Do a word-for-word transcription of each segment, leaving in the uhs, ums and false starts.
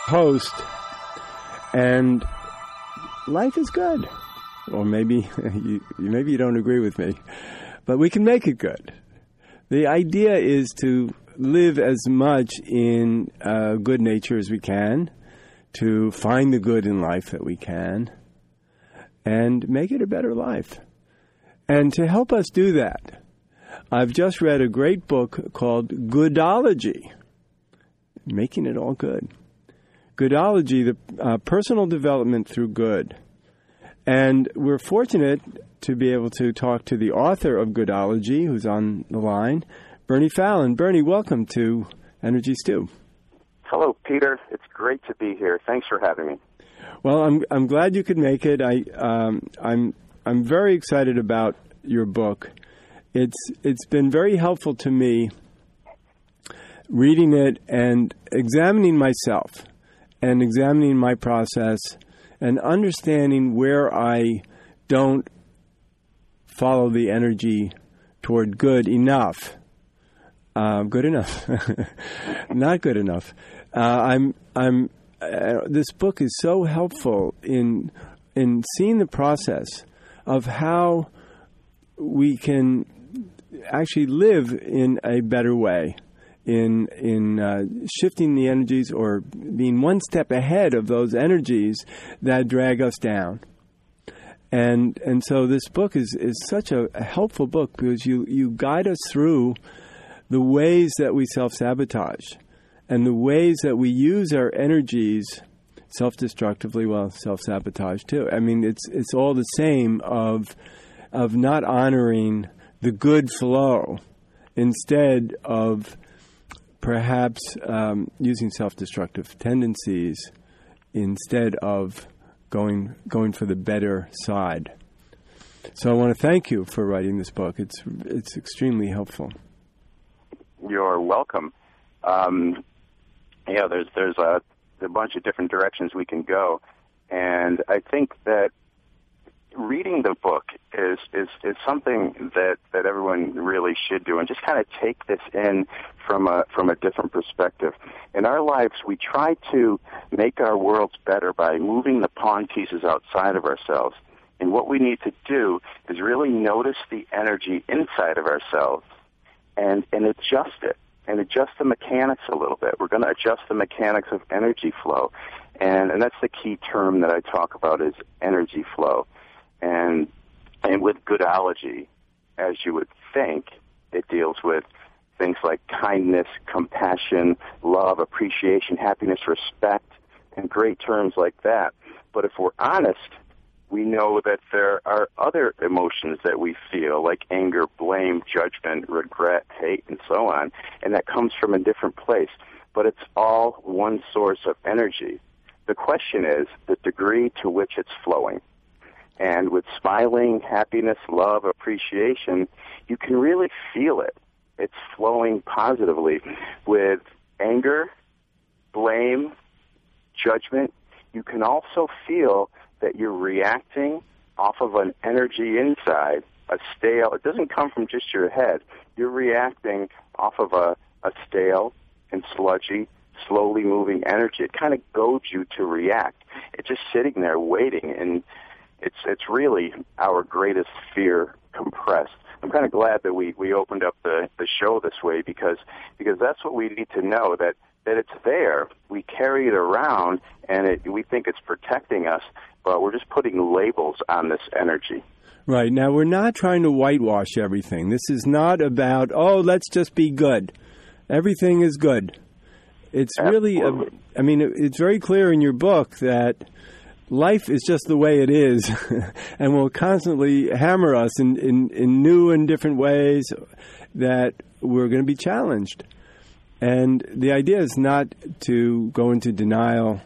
host, and life is good. Or maybe you, maybe you don't agree with me, but we can make it good. The idea is to live as much in uh, good nature as we can, to find the good in life that we can, and make it a better life. And to help us do that, I've just read a great book called Goodology, Making It All Good. Goodology, the uh, personal development through good. And we're fortunate to be able to talk to the author of Goodology, who's on the line, Bernie Fallon. Bernie, welcome to Energy Stew. Hello, Peter. It's great to be here. Thanks for having me. Well, I'm I'm glad you could make it. I um, I'm I'm very excited about your book. It's it's been very helpful to me reading it and examining myself and examining my process and understanding where I don't follow the energy toward good enough. Uh, good enough, not good enough. Uh, I'm. I'm. Uh, this book is so helpful in in seeing the process of how we can actually live in a better way, in in uh, shifting the energies or being one step ahead of those energies that drag us down. And and so this book is, is such a, a helpful book because you, you guide us through the ways that we self-sabotage and the ways that we use our energies self-destructively, well, self-sabotage too. I mean, it's it's all the same of of not honoring the good flow instead of perhaps um, using self-destructive tendencies instead of going going for the better side. So I want to thank you for writing this book. It's it's extremely helpful. You're welcome. Um, yeah, there's there's a, a bunch of different directions we can go, and I think that reading the book is is, is something that, that everyone really should do, and just kind of take this in from a from a different perspective. In our lives, we try to make our worlds better by moving the pawn pieces outside of ourselves, and what we need to do is really notice the energy inside of ourselves and, and adjust it, and adjust the mechanics a little bit. We're going to adjust the mechanics of energy flow, and, and that's the key term that I talk about is energy flow. And and with Goodology, as you would think, it deals with things like kindness, compassion, love, appreciation, happiness, respect, and great terms like that. But if we're honest, we know that there are other emotions that we feel, like anger, blame, judgment, regret, hate, and so on, and that comes from a different place. But it's all one source of energy. The question is the degree to which it's flowing. And with smiling, happiness, love, appreciation, you can really feel it. It's flowing positively. With anger, blame, judgment, you can also feel that you're reacting off of an energy inside, a stale. It doesn't come from just your head. You're reacting off of a, a stale and sludgy, slowly moving energy. It kind of goads you to react. It's just sitting there waiting, and It's it's really our greatest fear compressed. I'm kind of glad that we, we opened up the, the show this way because because that's what we need to know, that, that it's there. We carry it around, and it, we think it's protecting us, but we're just putting labels on this energy. Right. Now, we're not trying to whitewash everything. This is not about, oh, let's just be good. Everything is good. It's Absolutely. really, a, I mean, it's very clear in your book that life is just the way it is and will constantly hammer us in, in, in new and different ways that we're going to be challenged. And the idea is not to go into denial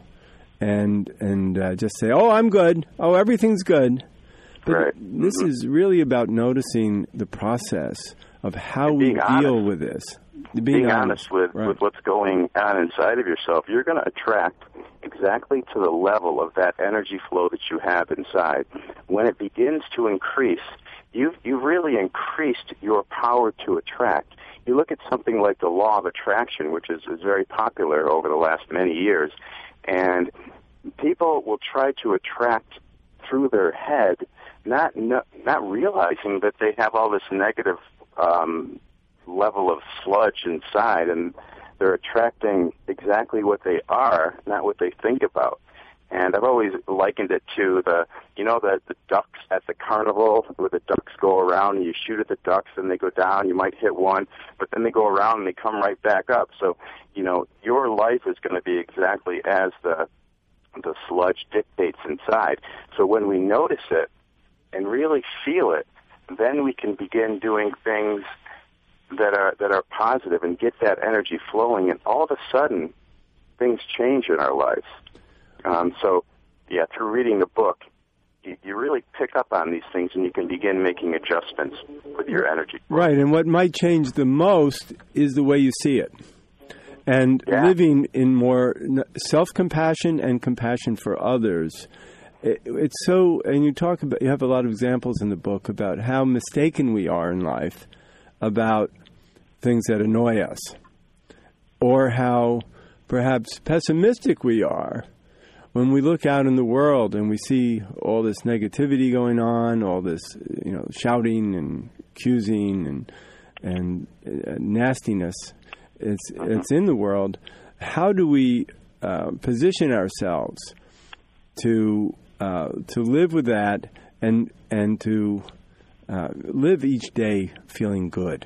and and uh, just say, oh, I'm good. Oh, everything's good. But right. this mm-hmm. is really about noticing the process of how we deal honest. with this. Being, being honest, honest with, right. with what's going on inside of yourself, you're going to attract exactly to the level of that energy flow that you have inside. When it begins to increase, you've, you've really increased your power to attract. You look at something like the law of attraction, which is, is very popular over the last many years. And people will try to attract through their head, not not, not realizing that they have all this negative um, level of sludge inside, and they're attracting exactly what they are, not what they think about. And I've always likened it to the, you know, the, the ducks at the carnival, where the ducks go around and you shoot at the ducks and they go down. You might hit one, but then they go around and they come right back up. So, you know, your life is going to be exactly as the the sludge dictates inside. So when we notice it and really feel it, then we can begin doing things that are that are positive and get that energy flowing. And all of a sudden, things change in our lives. Um, so, yeah, through reading the book, you, you really pick up on these things and you can begin making adjustments with your energy. Right, and what might change the most is the way you see it. And yeah. living in more self-compassion and compassion for others. It, it's so, and you talk about, you have a lot of examples in the book about how mistaken we are in life about things that annoy us, or how perhaps pessimistic we are when we look out in the world and we see all this negativity going on, all this, you know, shouting and accusing and and uh, nastiness, it's it's in the world. How do we uh, position ourselves to uh, to live with that and and to uh, live each day feeling good?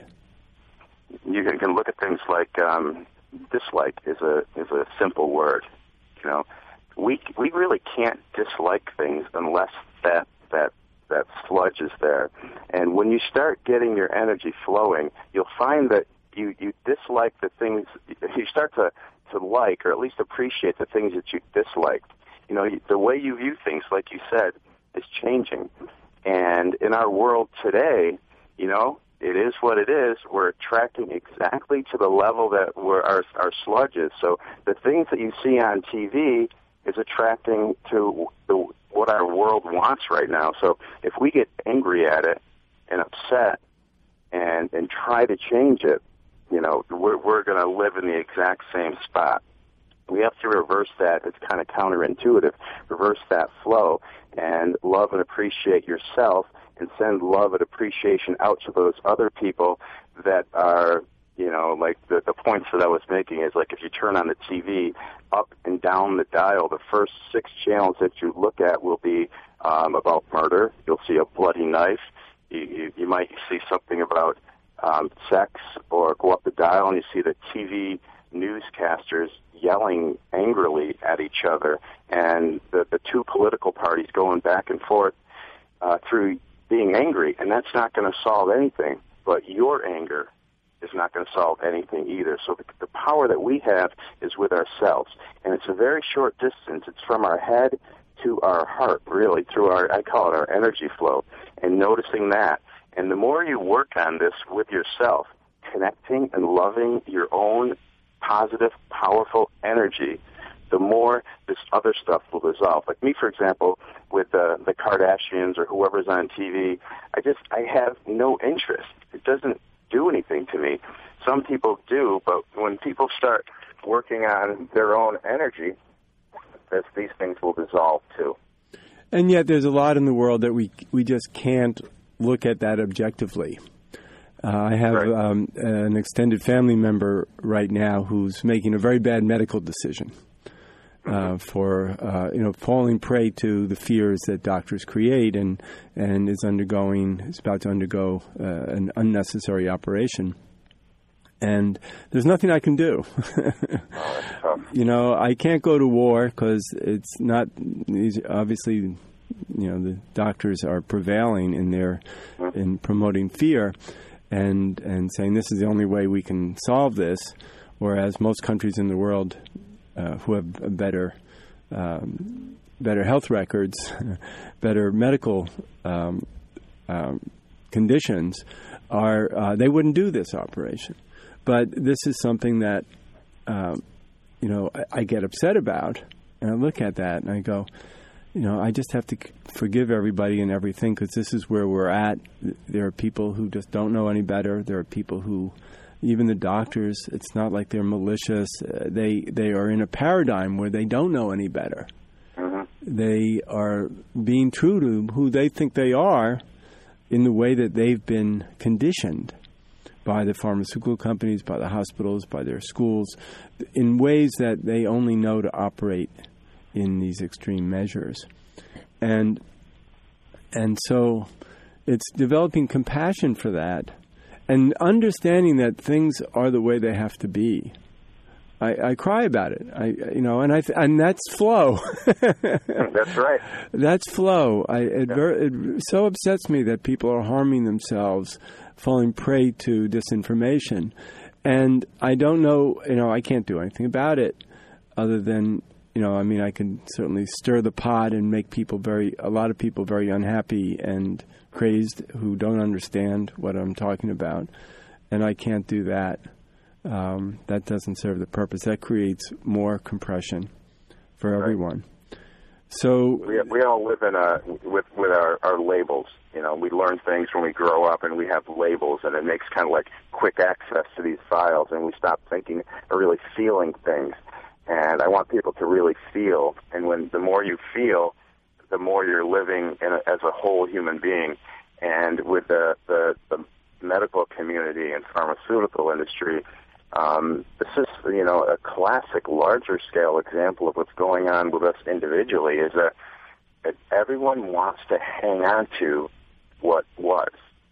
You can look at things like um, dislike is a is a simple word, you know. We we really can't dislike things unless that that that sludge is there. And when you start getting your energy flowing, you'll find that you, you dislike the things, you start to, to like or at least appreciate the things that you disliked. You know, the way you view things, like you said, is changing. And in our world today, you know, it is what it is. We're attracting exactly to the level that we're, our, our sludge is. So the things that you see on T V is attracting to the, what our world wants right now. So if we get angry at it and upset and and try to change it, you know, we're, we're going to live in the exact same spot. We have to reverse that. It's kind of counterintuitive. Reverse that flow and love and appreciate yourself and send love and appreciation out to those other people that are, you know, like the, the points that I was making is like if you turn on the T V, up and down the dial, the first six channels that you look at will be um, about murder. You'll see a bloody knife. You, you, you might see something about um, sex, or go up the dial and you see the T V newscasters yelling angrily at each other, and the, the two political parties going back and forth uh, through being angry. And that's not going to solve anything, but your anger is not going to solve anything either. So the, the power that we have is with ourselves, and it's a very short distance. It's from our head to our heart, really, through our, I call it our energy flow, and noticing that. And the more you work on this with yourself, connecting and loving your own positive, powerful energy, the more this other stuff will dissolve. Like me, for example, with uh, the Kardashians or whoever's on T V, I just, I have no interest. It doesn't do anything to me. Some people do, but when people start working on their own energy, this, these things will dissolve too. And yet there's a lot in the world that we we just can't look at that objectively. Uh, I have right. um, an extended family member right now who's making a very bad medical decision uh, for, uh, you know, falling prey to the fears that doctors create, and and is undergoing, is about to undergo uh, an unnecessary operation. And there's nothing I can do. oh, you know, I can't go to war because it's not, obviously, you know, the doctors are prevailing in their, in promoting fear and, and saying this is the only way we can solve this, whereas most countries in the world uh, who have better, um, better health records, better medical um, um, conditions, are uh, they wouldn't do this operation. But this is something that, um, you know, I, I get upset about, and I look at that and I go, you know, I just have to forgive everybody and everything because this is where we're at. There are people who just don't know any better. There are people who even the doctors, it's not like they're malicious. Uh, they they are in a paradigm where they don't know any better. Mm-hmm. They are being true to who they think they are in the way that they've been conditioned by the pharmaceutical companies, by the hospitals, by their schools, in ways that they only know to operate in these extreme measures. And and so it's developing compassion for that and understanding that things are the way they have to be. I, I cry about it, I, you know, and I th- and that's flow. That's right. That's flow. I, it, Yeah. ver- it so upsets me that people are harming themselves, falling prey to disinformation, and I don't know. You know, I can't do anything about it, other than, you know, I mean, I can certainly stir the pot and make people very, a lot of people very unhappy and crazed who don't understand what I'm talking about, and I can't do that. Um, that doesn't serve the purpose. That creates more compression for everyone. Right. So we we all live in a with with our, our labels. You know, we learn things when we grow up, and we have labels, and it makes kind of like quick access to these files, and we stop thinking or really feeling things. And I want people to really feel. And when the more you feel, the more you're living in a, as a whole human being. And with the the, the medical community and pharmaceutical industry, Um, this is, you know, a classic larger scale example of what's going on with us individually is that, that everyone wants to hang on to what was.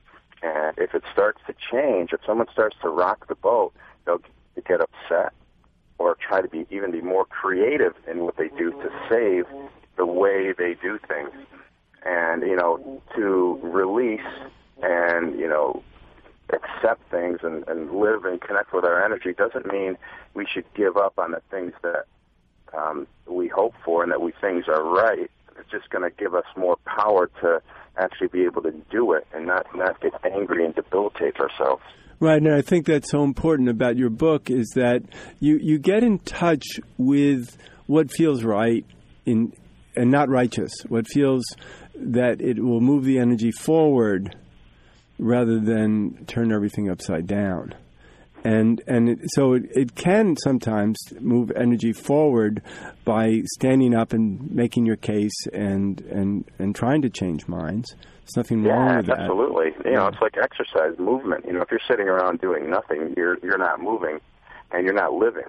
And if it starts to change, if someone starts to rock the boat, they'll get upset or try to be even be more creative in what they do to save the way they do things. And, you know, to release and, you know, accept things and, and live and connect with our energy doesn't mean we should give up on the things that um, we hope for and that we think are right. It's just going to give us more power to actually be able to do it and not, not get angry and debilitate ourselves. Right, and I think that's so important about your book is that you, you get in touch with what feels right in and not righteous, what feels that it will move the energy forward rather than turn everything upside down. And and it, so it, it can sometimes move energy forward by standing up and making your case and and, and trying to change minds. There's nothing yeah, wrong with that. Absolutely. You know, it's like exercise, movement. You know, if you're sitting around doing nothing, you're you're not moving and you're not living.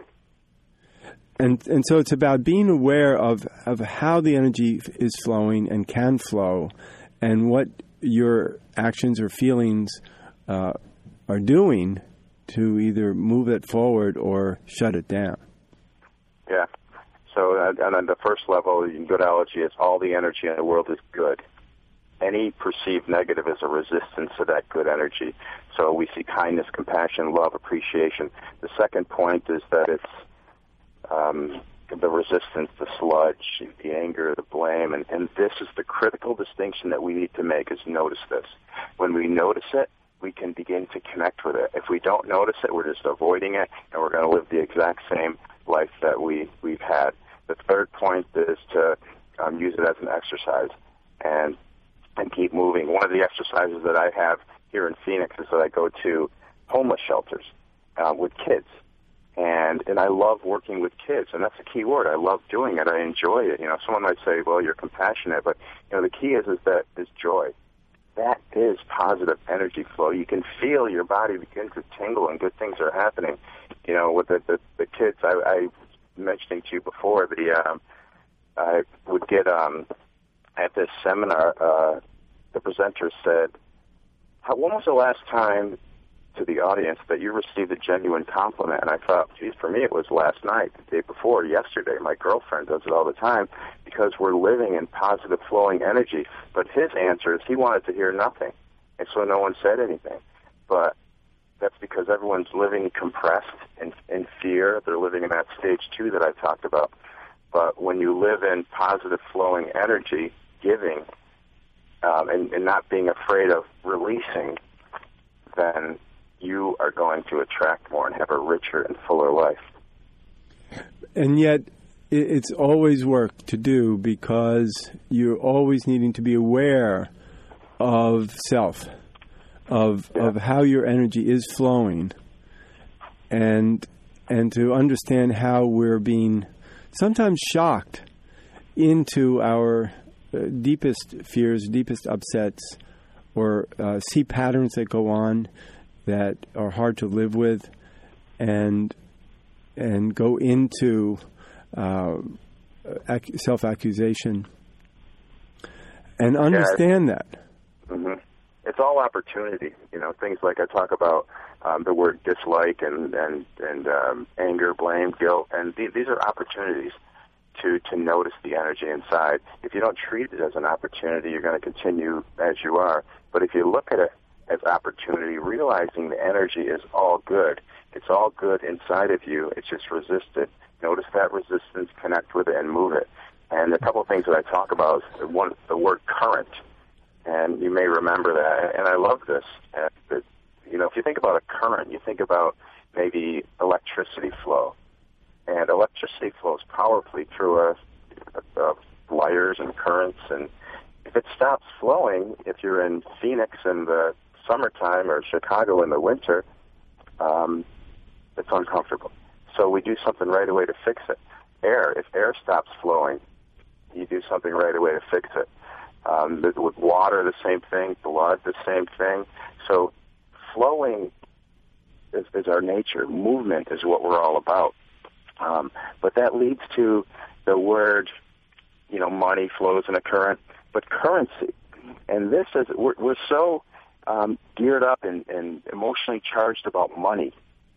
And and so it's about being aware of, of how the energy is flowing and can flow and what your actions or feelings uh, are doing to either move it forward or shut it down. Yeah. So uh, and on the first level, goodology is all the energy in the world is good. Any perceived negative is a resistance to that good energy. So we see kindness, compassion, love, appreciation. The second point is that it's um, the resistance, the sludge, the anger, the blame, and, and this is the critical distinction that we need to make is notice this. When we notice it, we can begin to connect with it. If we don't notice it, we're just avoiding it, and we're going to live the exact same life that we, we've had. The third point is to um, use it as an exercise and and keep moving. One of the exercises that I have here in Phoenix is that I go to homeless shelters uh, with kids. And and I love working with kids, and that's a key word. I love doing it. I enjoy it. You know, someone might say, well, you're compassionate, but, you know, the key is, is that is joy. That is positive energy flow. You can feel your body begin to tingle and good things are happening. You know, with the, the, the kids, I, I was mentioning to you before, the um, I would get, um, at this seminar, uh, the presenter said, How, when was the last time to the audience that you received a genuine compliment? And I thought, geez, for me it was last night, the day before, yesterday. My girlfriend does it all the time because we're living in positive flowing energy. But his answer is he wanted to hear nothing, and so no one said anything. But that's because everyone's living compressed in, in fear. They're living in that stage two that I talked about. But when you live in positive flowing energy, giving, um, and, and not being afraid of releasing, then you are going to attract more and have a richer and fuller life. And yet, it's always work to do because you're always needing to be aware of self, of yeah. of how your energy is flowing, and and to understand how we're being sometimes shocked into our uh, deepest fears, deepest upsets, or uh, see patterns that go on that are hard to live with, and and go into uh, ac- self-accusation, and understand yeah, that. Mm-hmm. It's all opportunity. You know, things like I talk about um, the word dislike and and and um, anger, blame, guilt, and th- these are opportunities to to notice the energy inside. If you don't treat it as an opportunity, you're going to continue as you are. But if you look at it as opportunity, realizing the energy is all good, it's all good inside of you. It's just resisted. Notice that resistance, connect with it, and move it. And a couple of things that I talk about is one, the word current. And you may remember that, and I love this. Uh, that, you know, if you think about a current, you think about maybe electricity flow. And electricity flows powerfully through a, a, a wires and currents. And if it stops flowing, if you're in Phoenix in the summertime or Chicago in the winter, um, it's uncomfortable. So we do something right away to fix it. Air, if air stops flowing, you do something right away to fix it. Um, with water, the same thing. Blood, the same thing. So flowing is, is our nature. Movement is what we're all about. Um, but that leads to the word, you know, money flows in a current, but currency. And this is, we're, we're so um, geared up and, and emotionally charged about money.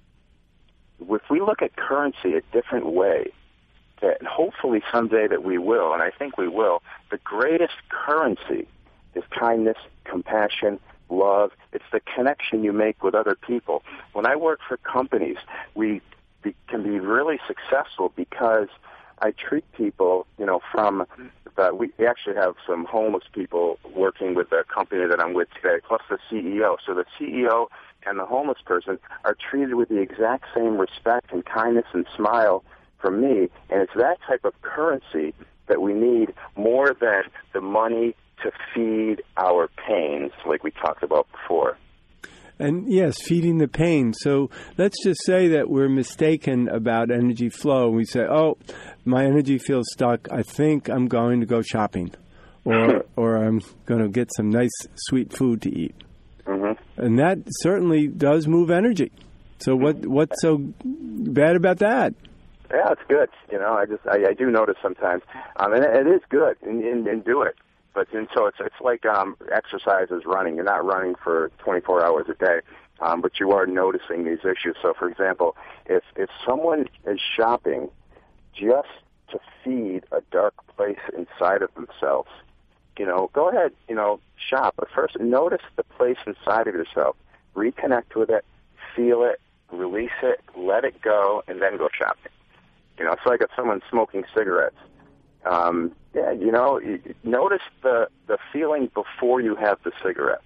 If we look at currency a different way, that hopefully someday that we will, and I think we will, the greatest currency is kindness, compassion, love. It's the connection you make with other people. When I work for companies, we be, can be really successful because I treat people, you know, from, the, we actually have some homeless people working with the company that I'm with today, plus the C E O. So the C E O and the homeless person are treated with the exact same respect and kindness and smile from me, and it's that type of currency that we need more than the money to feed our pains, like we talked about before. And yes, feeding the pain. So let's just say that we're mistaken about energy flow. We say, oh, my energy feels stuck. I think I'm going to go shopping, or or I'm going to get some nice, sweet food to eat. Mm-hmm. And that certainly does move energy. So what what's so bad about that? Yeah, it's good. You know, I just I, I do notice sometimes, um, and it is good, and, and, and do it. But and so it's it's like um, exercise is running. You're not running for twenty-four hours a day, um, but you are noticing these issues. So, for example, if if someone is shopping just to feed a dark place inside of themselves, you know, go ahead, you know, shop. But first, notice the place inside of yourself. Reconnect with it, feel it, release it, let it go, and then go shopping. You know, it's like if someone's smoking cigarettes. Um, yeah, you know, you, notice the the feeling before you have the cigarette,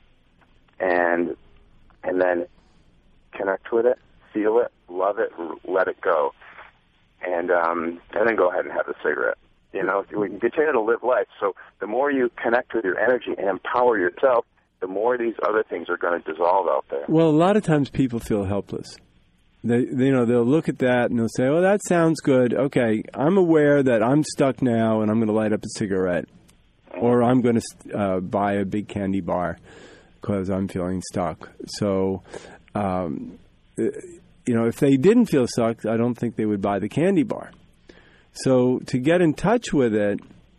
and and then connect with it, feel it, love it, let it go, and um, and then go ahead and have the cigarette. You know, we can continue to live life. So the more you connect with your energy and empower yourself, the more these other things are going to dissolve out there. Well, a lot of times people feel helpless. They, they, you know, they'll look at that and they'll say, "Oh, that sounds good. Okay, I'm aware that I'm stuck now, and I'm going to light up a cigarette, or I'm going to uh, buy a big candy bar because I'm feeling stuck." So, um, you know, if they didn't feel stuck, I don't think they would buy the candy bar. So, to get in touch with it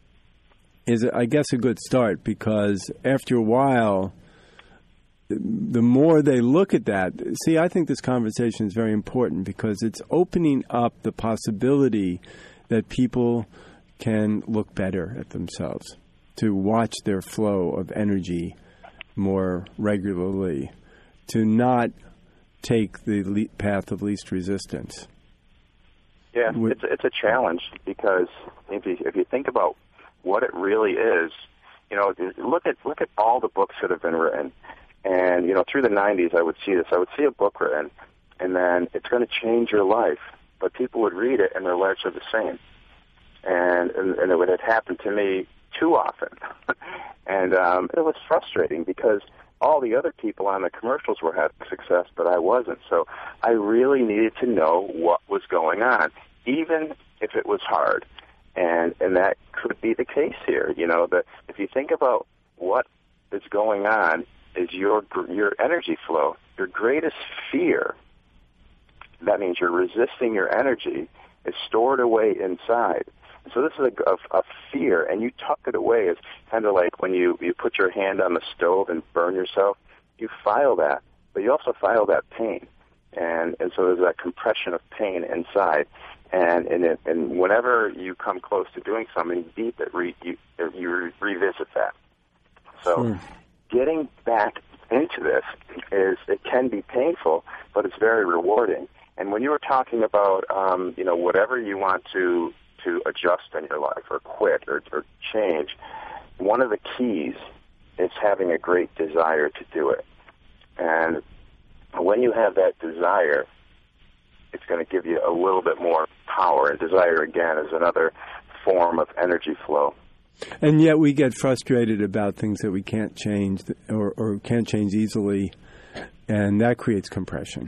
is, I guess, a good start, because after a while, the more they look at that, see, I think this conversation is very important because it's opening up the possibility that people can look better at themselves, to watch their flow of energy more regularly, to not take the le- path of least resistance. Yeah, it's it's a challenge because if you if you think about what it really is, you know, look at look at all the books that have been written. And, you know, through the nineties, I would see this. I would see a book written, and then it's going to change your life. But people would read it, and their lives are the same. And and, and it would have happened to me too often. and um, it was frustrating because all the other people on the commercials were having success, but I wasn't. So I really needed to know what was going on, even if it was hard. And and that could be the case here. You know, that if you think about what is going on is your your energy flow, your greatest fear. That means you're resisting your energy is stored away inside. So this is a, a, a fear, and you tuck it away. It's kind of like when you, you put your hand on the stove and burn yourself. You file that, but you also file that pain. And and so there's that compression of pain inside. And and, it, and whenever you come close to doing something deep, it re, you, you re, revisit that. So sure. Getting back into this is, it can be painful, but it's very rewarding. And when you were talking about, um, you know, whatever you want to to adjust in your life or quit or, or change, one of the keys is having a great desire to do it. And when you have that desire, it's going to give you a little bit more power. And desire, again, is another form of energy flow. And yet we get frustrated about things that we can't change or, or can't change easily, and that creates compression.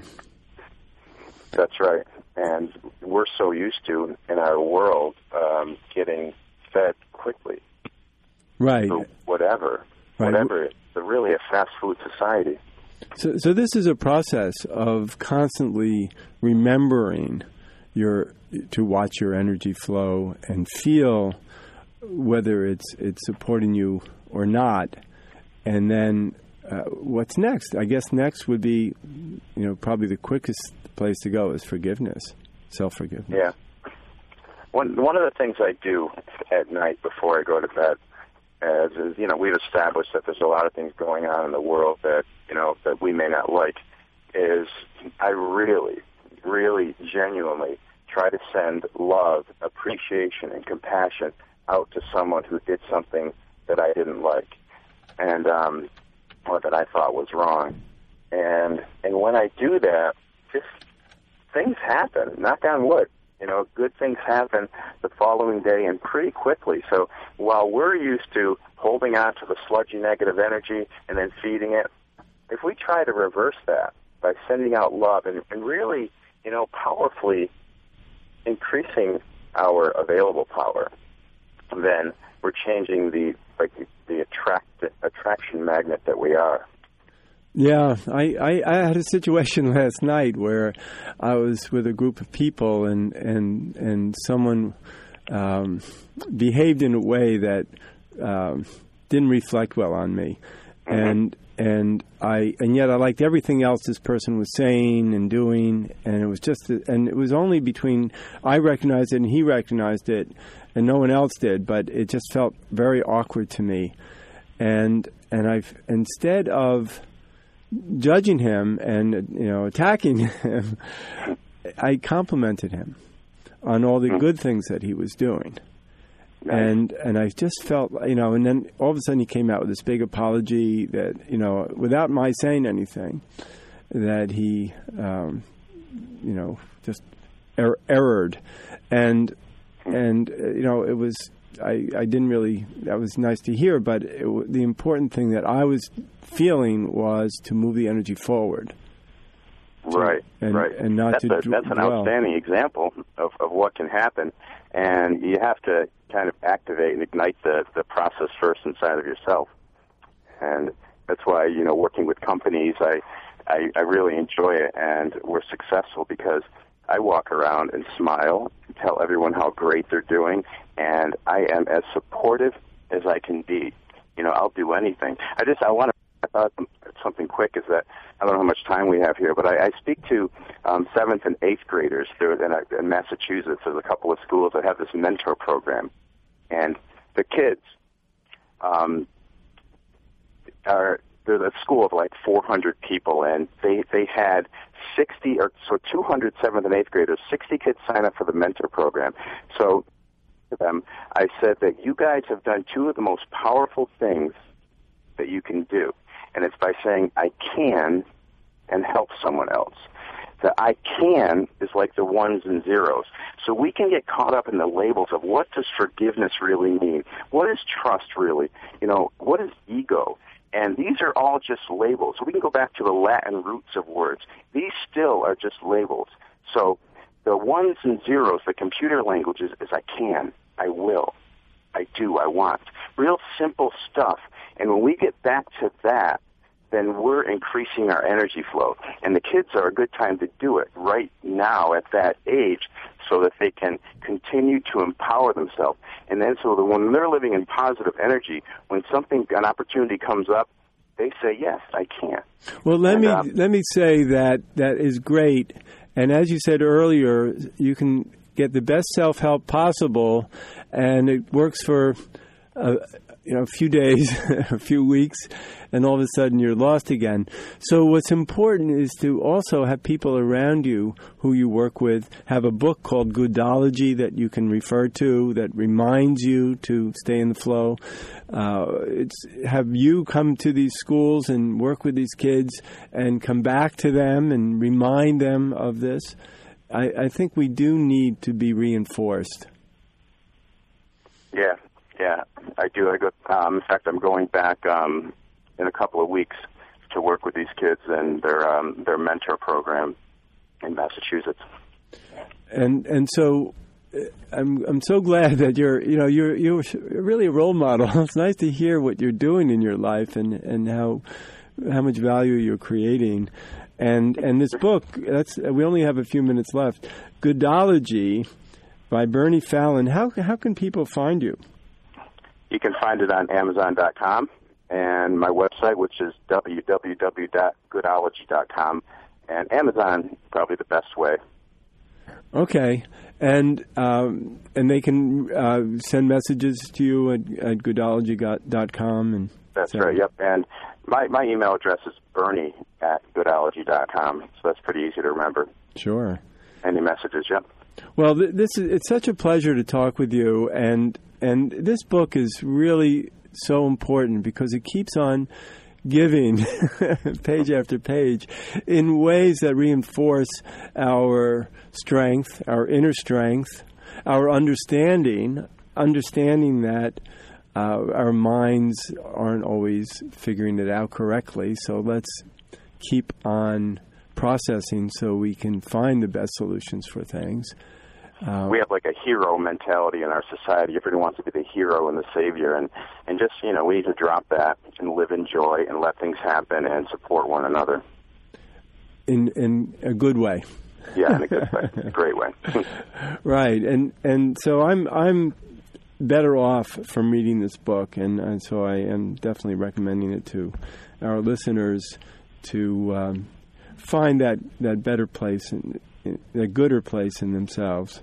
That's right. And we're so used to, in our world, um, getting fed quickly. Right. So whatever. Right. Whatever. It's really a fast food society. So, so this is a process of constantly remembering your to watch your energy flow and feel whether it's it's supporting you or not, and then uh, what's next? I guess next would be, you know, probably the quickest place to go is forgiveness, self-forgiveness. Yeah. One one of the things I do at night before I go to bed, as is, you know, we've established that there's a lot of things going on in the world that, you know, that we may not like, is I really, really genuinely try to send love, appreciation, and compassion out to someone who did something that I didn't like, and um, or that I thought was wrong. And and when I do that, just things happen. Knock on wood. You know, good things happen the following day and pretty quickly. So while we're used to holding on to the sludgy negative energy and then feeding it, if we try to reverse that by sending out love and, and really, you know, powerfully increasing our available power, then we're changing the like the attract attraction magnet that we are. Yeah, I, I, I had a situation last night where I was with a group of people and and and someone um, behaved in a way that um, didn't reflect well on me, mm-hmm. and and I and yet I liked everything else this person was saying and doing, and it was just and it was only between I recognized it and he recognized it, and no one else did, but it just felt very awkward to me, and and I've instead of judging him and, you know, attacking him, I complimented him on all the good things that he was doing. Nice. And and I just felt, you know, and then all of a sudden he came out with this big apology that, you know, without my saying anything, that he, um, you know, just er- erred. And, and uh, you know, it was, I, I didn't really, that was nice to hear, but it, the important thing that I was feeling was to move the energy forward. Right, and, right. And not that's to a, d- That's an dwell. outstanding example of, of what can happen, and you have to kind of activate and ignite the, the process first inside of yourself. And that's why, you know, working with companies, I, I, I really enjoy it, and we're successful because I walk around and smile and tell everyone how great they're doing, and I am as supportive as I can be. You know, I'll do anything. I just, I want to, I thought something quick is that, I don't know how much time we have here, but I, I speak to um, seventh and eighth graders. There in, a, in Massachusetts, there's a couple of schools that have this mentor program, and the kids um, are, there's a school of like four hundred people, and they, they had sixty, or so two hundred seventh and eighth graders, sixty kids sign up for the mentor program. So to them, I said that you guys have done two of the most powerful things that you can do, and it's by saying, I can, and help someone else. The I can is like the ones and zeros. So we can get caught up in the labels of what does forgiveness really mean? What is trust really? You know, what is ego? And these are all just labels. So we can go back to the Latin roots of words. These still are just labels. So the ones and zeros, the computer languages, is I can, I will, I do, I want. Real simple stuff. And when we get back to that, then we're increasing our energy flow. And the kids are a good time to do it right now at that age so that they can continue to empower themselves. And then so that when they're living in positive energy, when something, an opportunity comes up, they say, yes, I can. Well, let and, me um, let me say that that is great. And as you said earlier, you can get the best self-help possible, and it works for uh, you know, a few days, a few weeks, and all of a sudden you're lost again. So what's important is to also have people around you who you work with have a book called Goodology that you can refer to that reminds you to stay in the flow. Uh, it's have you come to these schools and work with these kids and come back to them and remind them of this. I, I think we do need to be reinforced. Yeah. Yeah, I do. I go. Um, in fact, I'm going back um, in a couple of weeks to work with these kids and their um, their mentor program in Massachusetts. And and so, I'm I'm so glad that you're you know you're you're really a role model. It's nice to hear what you're doing in your life and, and how how much value you're creating. And and this book, that's we only have a few minutes left. Goodology by Bernie Fallon. How how can people find you? You can find it on Amazon dot com and my website, which is w w w dot goodology dot com. And Amazon, probably the best way. Okay. And um, and they can uh, send messages to you at, at goodology dot com. And that's so. right, yep. And my, my email address is bernie at goodology dot com, so that's pretty easy to remember. Sure. Any messages, yep. Well, th- this is it's such a pleasure to talk with you, and and this book is really so important because it keeps on giving page after page in ways that reinforce our strength, our inner strength, our understanding, understanding that uh, our minds aren't always figuring it out correctly. So let's keep on processing so we can find the best solutions for things. Uh, we have like a hero mentality in our society. Everyone wants to be the hero and the savior, and, and just, you know, we need to drop that and live in joy and let things happen and support one another. In in a good way. Yeah, in a good way. A great way. Right. And and so I'm I'm better off from reading this book, and, and so I am definitely recommending it to our listeners to um, find that, that better place, in, in, a gooder place in themselves,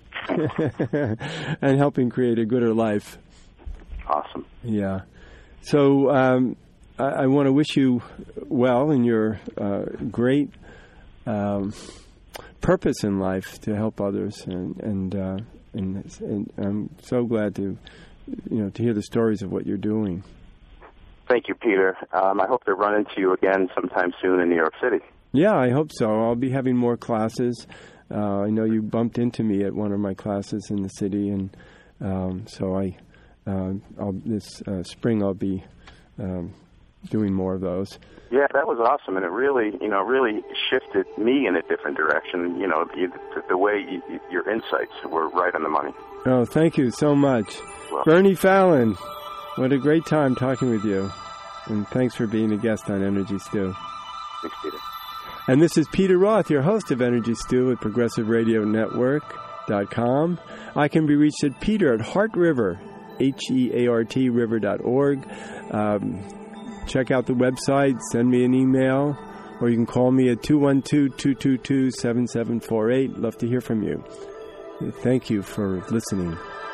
and helping create a gooder life. Awesome. Yeah. So um, I, I want to wish you well in your uh, great um, purpose in life to help others, and and, uh, and and I'm so glad to you know to hear the stories of what you're doing. Thank you, Peter. Um, I hope to run into you again sometime soon in New York City. Yeah, I hope so. I'll be having more classes. Uh, I know you bumped into me at one of my classes in the city, and um, so I, uh, I'll, this uh, spring I'll be um, doing more of those. Yeah, that was awesome, and it really, you know, really shifted me in a different direction. You know, the, the way you, your insights were right on the money. Oh, thank you so much, well, Bernie Fallon. What a great time talking with you, and thanks for being a guest on Energy Stew. Thanks, Peter. And this is Peter Roth, your host of Energy Stew at Progressive Radio Network dot com. I can be reached at Peter at Heart River, H E A R T, river dot org. Um, check out the website, send me an email, or you can call me at two one two, two two two, seven seven four eight. Love to hear from you. Thank you for listening.